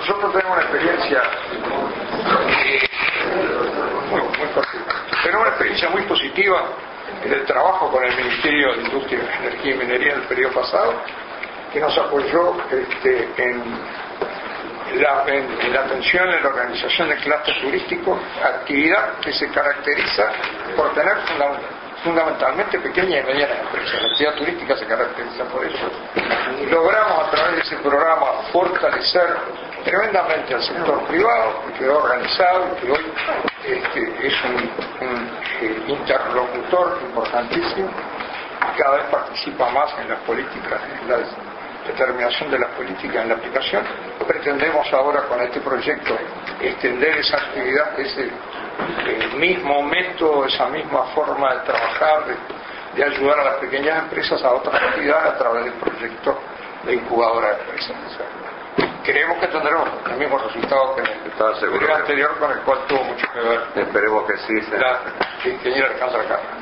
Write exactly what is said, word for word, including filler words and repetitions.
nosotros tenemos una experiencia eh, muy, muy positiva. Tenemos una experiencia muy positiva en el trabajo con el Ministerio de Industria, Energía y Minería en el periodo pasado, que nos apoyó este, en, la, en, en la atención en la organización del clúster turístico, actividad que se caracteriza por tener fundamental, fundamentalmente pequeñas y medianas empresas. La actividad turística se caracteriza por eso. Y logramos a través de ese programa fortalecer tremendamente al sector privado, que quedó organizado y que hoy este, es un, un eh, interlocutor importantísimo, y cada vez participa más en las políticas, en la determinación de las políticas en la aplicación. Pretendemos ahora con este proyecto extender esa actividad, ese el mismo método, esa misma forma de trabajar, de, de ayudar a las pequeñas empresas a otras actividades a través del proyecto de incubadora de empresas. O sea, creemos que tendremos el mismo resultado que en el periodo anterior, con el cual tuvo mucho que ver. Esperemos que sí. La ingeniera Alejandra Carra.